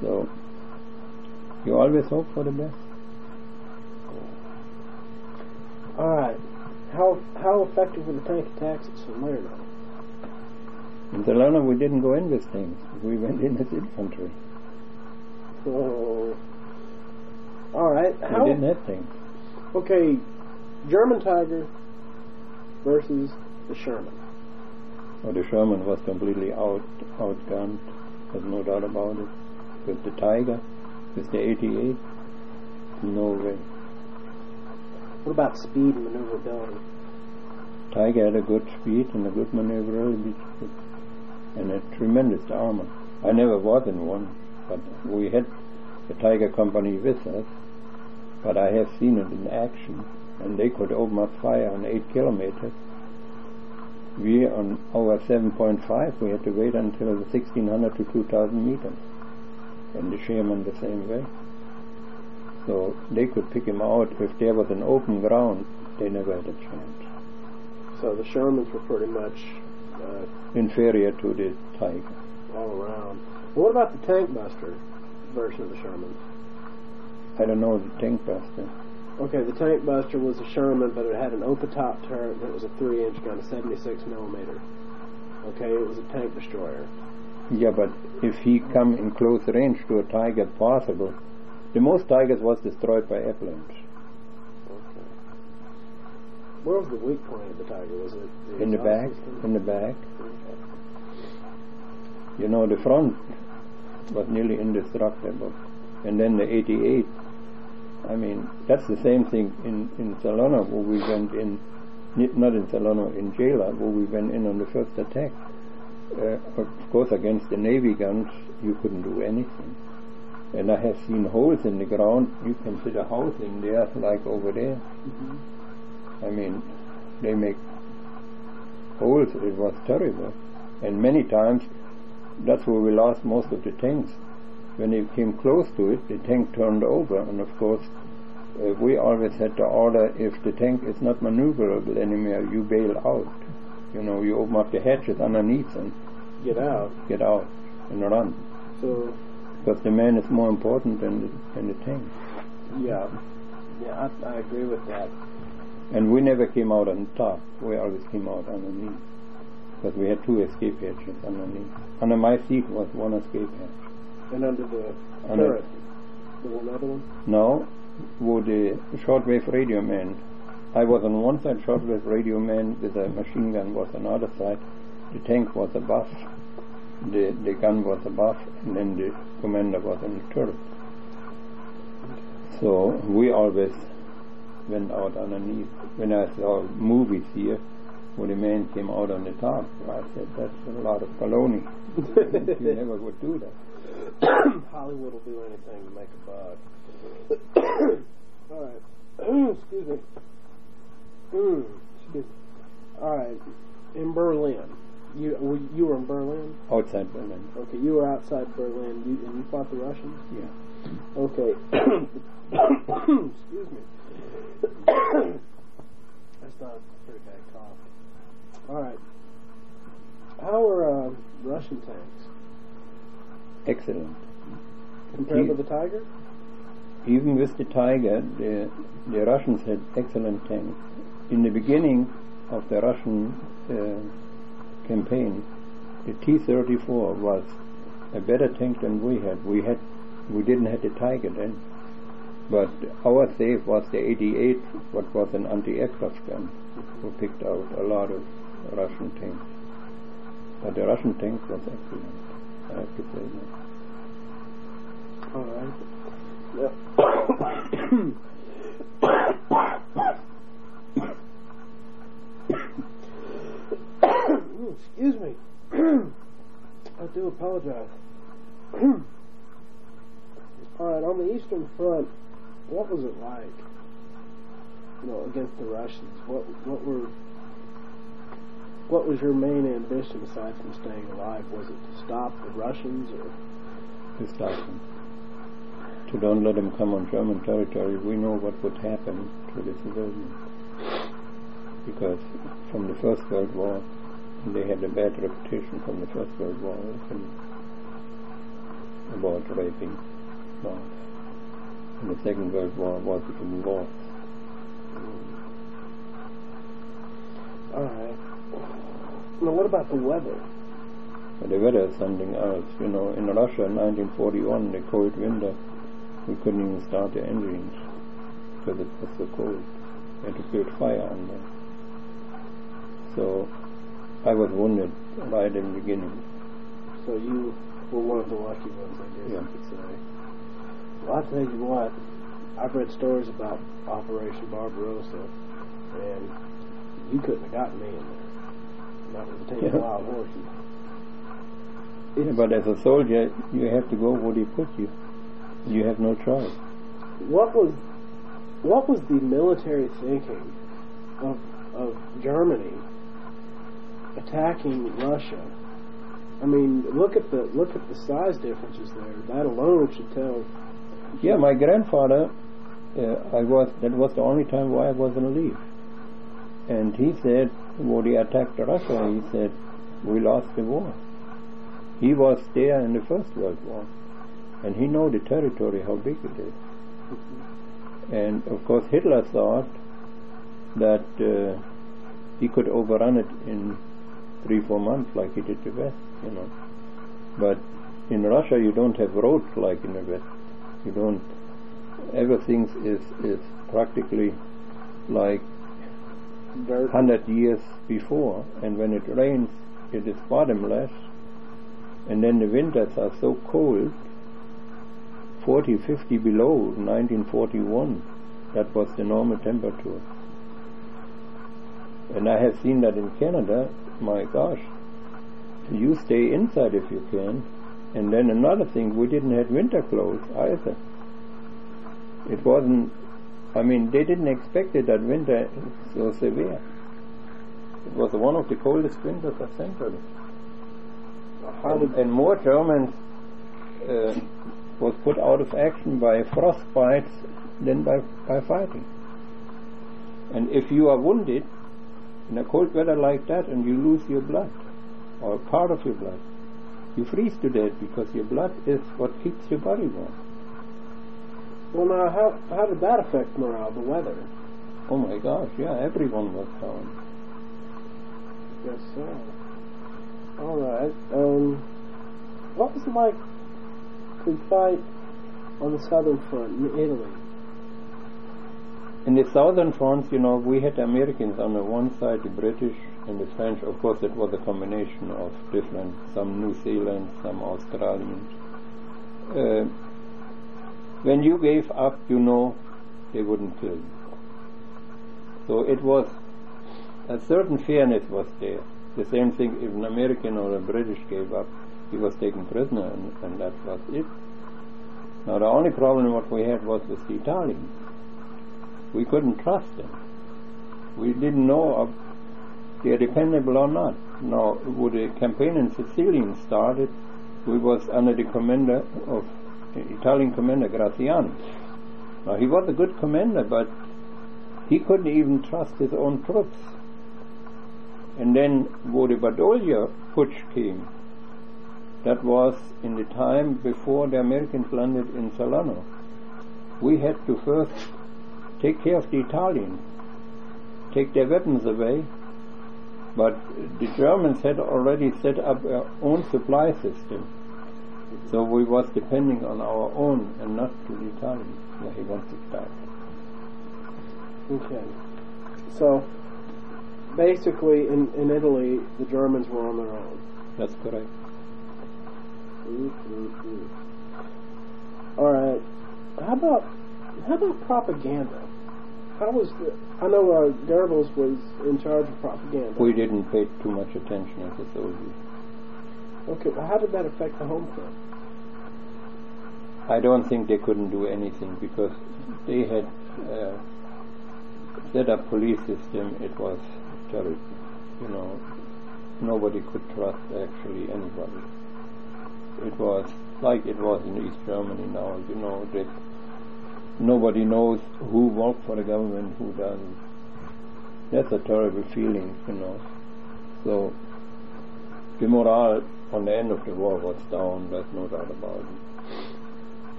So you always hope for the best. All right. How effective were the tank attacks at Salerno? In Salerno we didn't go in with things. We went in as infantry. Oh. All right. We didn't have things. Okay, German Tiger versus the Sherman. Oh, the Sherman was completely outgunned. There's no doubt about it. With the Tiger, with the 88, no way. What about speed and maneuverability? Tiger had a good speed and a good maneuverability and a tremendous armor. I never was in one, but we had the Tiger company with us, but I have seen it in action, and they could open up fire on 8 kilometers. We, on our 7.5, we had to wait until the 1600 to 2000 meters, and the Sherman the same way. So they could pick him out. If there was an open ground, they never had a chance. So the Shermans were pretty much inferior to the Tiger. All around. What about the Tank Buster version of the Shermans? I don't know the Tank Buster. Okay, the Tank Buster was a Sherman, but it had an open top turret, and it was a 3-inch gun, a 76 millimeter. Okay, it was a tank destroyer. Yeah, but if he come in close range to a Tiger, possible. The most Tigers was destroyed by avalanche. Okay. Where was the weak point of the Tiger? Was it in the back? System? In the back. Okay. You know, the front was nearly indestructible, and then the 88. I mean, that's the same thing in Salerno, where we went in, not in Salerno, in Gela, where we went in on the first attack. Of course, against the Navy guns, you couldn't do anything. And I have seen holes in the ground. You can see the housing there, like over there. Mm-hmm. I mean, they make holes. It was terrible. And many times, that's where we lost most of the tanks. When they came close to it, the tank turned over. And of course, we always had to order, if the tank is not maneuverable anymore, you bail out. You know, you open up the hatches underneath and get out and run. So, because the man is more important than the tank. Yeah, I agree with that. And we never came out on top. We always came out underneath, because we had 2 escape hatches underneath. Under my seat was 1 escape hatch. And under the turret, there was another one? No, with the shortwave radio man. I was on one side, shortwave radio man with a machine gun was on the other side. The tank was above. The gun was above, and then the commander was on the turret. So we always went out underneath. When I saw movies here, where the man came out on the top, I said, that's a lot of baloney. You never would do that. Hollywood will do anything to make a buck. All right. Excuse me. Excuse me. All right. In Berlin. You were in Berlin? Outside Berlin. Okay, you were outside Berlin, and you fought the Russians? Yeah. Okay. Excuse me. That's not a pretty bad cough. All right. How are Russian tanks? Excellent. Compared to the Tiger? Even with the Tiger, the Russians had excellent tanks. In the beginning of the Russian campaign, the T-34 was a better tank than we had. We didn't have the Tiger then, but our safe was the 88, what was an anti-aircraft gun. We picked out a lot of Russian tanks, but the Russian tank was excellent, I have to say that. All right. Excuse me. I do apologize. All right, on the Eastern Front, what was it like? Against the Russians. What was your main ambition aside from staying alive? Was it to stop the Russians, or to stop them? To don't let them come on German territory. We know what would happen to the civilians, because from the First World War, they had a bad reputation from the First World War. about raping moths. And the Second World War was even worse. All right. Now, what about the weather? But the weather is something else. You know, in Russia in 1941, the cold winter, we couldn't even start the engines because it was so cold. We had to build fire under. So I was wounded right in the beginning. So you were one of the lucky ones, I guess you could say. Well, I'll tell you what, I've read stories about Operation Barbarossa, and you couldn't have gotten me in there. Not with a team of wild horses. But as a soldier, you have to go where they put you. You have no choice. What was the military thinking of Germany attacking Russia? I mean, look at the size differences there. That alone should tell. Yeah, my grandfather, that was the only time where I was on leave. And he said, when he attacked Russia, he said, we lost the war. He was there in the First World War. And he knew the territory, how big it is. And of course Hitler thought that he could overrun it in 3-4 months like he did the West, you know. But in Russia you don't have roads like in the West. You don't. Everything is practically like 100 years before, and when it rains it is bottomless, and then the winters are so cold, 40, 50 below. 1941, that was the normal temperature. And I have seen that in Canada. My gosh, you stay inside if you can. And then another thing, we didn't have winter clothes either. It wasn't, I mean, they didn't expect it that winter so severe. It was one of the coldest winters of centuries. And more Germans was put out of action by frostbites than by fighting. And if you are wounded in a cold weather like that and you lose your blood, or part of your blood, you freeze to death because your blood is what keeps your body warm. Well, now, how did that affect morale, the weather? Oh my gosh, yeah, everyone was down. Yes, sir. All right. What was it like to fight on the southern front in Italy? In the southern front, you know, we had the Americans on the one side, the British and the French. Of course, it was a combination of different, some New Zealand, some Australians. When you gave up, you know, they wouldn't kill you. So it was, a certain fairness was there. The same thing if an American or a British gave up, he was taken prisoner, and that was it. Now the only problem what we had was with the Italians. We couldn't trust them. We didn't know if they are dependable or not. Now, when the campaign in Sicily started, we was under the commander of the Italian commander Graziani. Now he was a good commander, but he couldn't even trust his own troops. And then when the Badoglio putsch came, that was in the time before the Americans landed in Salerno. We had to first take care of the Italians, take their weapons away, but the Germans had already set up their own supply system. So we was depending on our own and not to the Italians. Yeah, he wants to start. Okay. So, basically, in Italy, the Germans were on their own. That's correct. All right. How about propaganda? I know Goebbels was in charge of propaganda. We didn't pay too much attention as a soldier. Okay, well, how did that affect the home front? I don't think they couldn't do anything because they had set up police system. It was terrible. You know, nobody could trust actually anybody. It was like it was in East Germany now. You know that nobody knows who worked for the government, who doesn't. That's a terrible feeling, you know. So the morale on the end of the war was down. There's no doubt about it.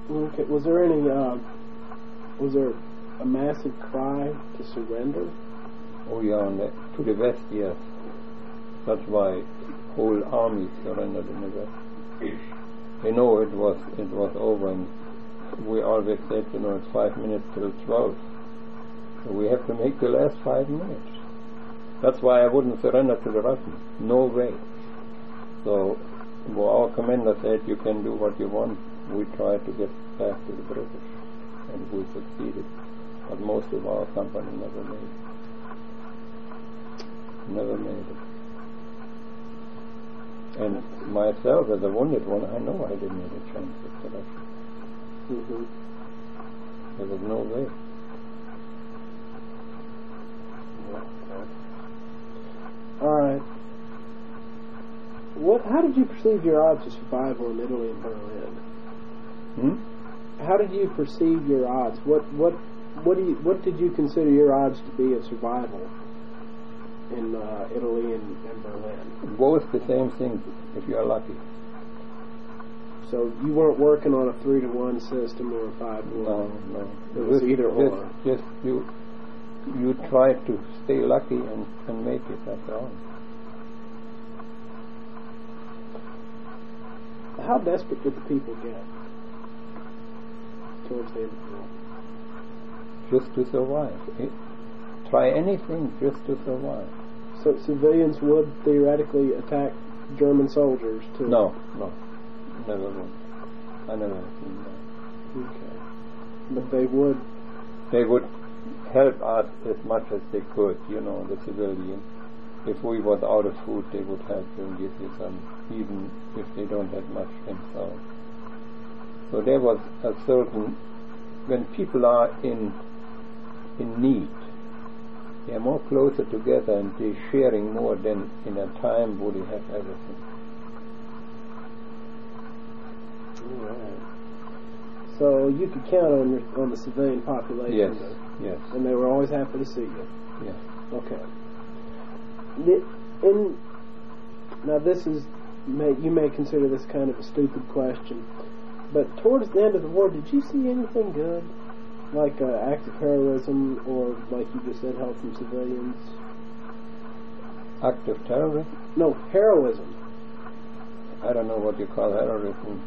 Okay. Was there a massive cry to surrender? Oh yeah, to the west, yes. That's why whole armies surrendered in the west. They know it was over, and we always said, it's 5 minutes till 12. So we have to make the last 5 minutes. That's why I wouldn't surrender to the Russians. No way. So our commander said, you can do what you want. We tried to get back to the British, and we succeeded. But most of our company never made it. Never made it. And myself, as a wounded one, I know I didn't have a chance with the Russians. Mm-hmm. There was no way. All right. How did you perceive your odds of survival in Italy and Berlin? How did you perceive your odds? What did you consider your odds to be of survival in Italy and Berlin? Both the same thing, if you are lucky. So you weren't working on a 3-to-1 system or a 5-to-1? No. It was either or. Just you try to stay lucky and make it, that's all. How desperate did the people get towards the end of the war? Just to survive. Try anything just to survive. So civilians would theoretically attack German soldiers too? No. Never would. I never seen that. Okay. But they would... They would help us as much as they could, the civilian. If we was out of food, they would help you and give you some, even if they don't have much themselves. So there was a certain... When people are in need, they are more closer together and they're sharing more than in a time where they have everything. Right. So you could count on the civilian population. Yes. And they were always happy to see you. Yes. Okay. Now this is, you may consider this kind of a stupid question, but towards the end of the war, did you see anything good, like acts of heroism, or like you just said, help from civilians? Act of terrorism? No, heroism. I don't know what you call heroism.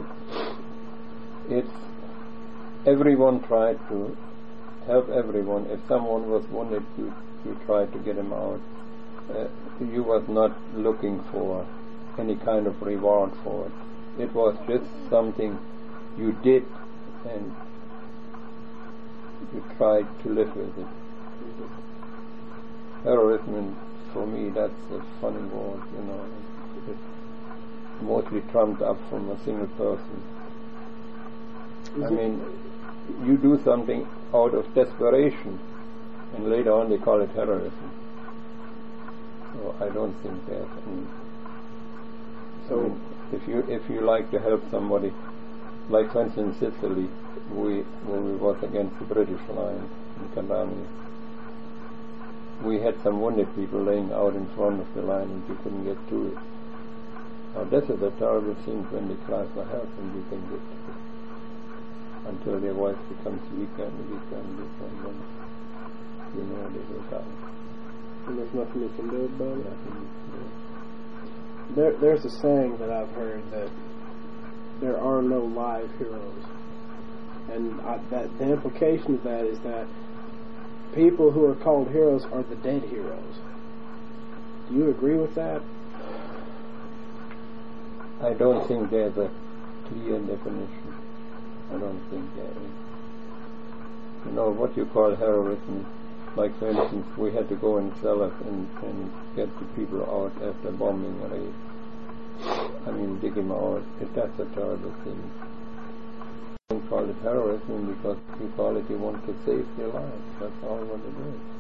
It's everyone tried to help everyone. If someone was wounded, you tried to get him out. You was not looking for any kind of reward for it. It was just something you did, and you tried to live with it. Heroism, for me, that's a funny word. It's mostly trumped up from a single person. I mean, you do something out of desperation, and later on they call it heroism. So I don't think that. So if you like to help somebody, like for instance Sicily, when we was against the British line in Catania, we had some wounded people laying out in front of the line and you couldn't get to it. Now this is a terrible thing when they cry for help and you can get to it. Until their voice becomes weaker and weaker and weaker, and then they will die. And there's nothing you can do about it? There's a saying that I've heard that there are no live heroes. And the implication of that is that people who are called heroes are the dead heroes. Do you agree with that? I don't think there's a clear definition. I don't think there is. What you call heroism, like for instance, we had to go in cellars and get the people out after bombing a raid. Dig them out. That's a terrible thing. You don't call it heroism because you call it you want to save their lives. That's all what it is.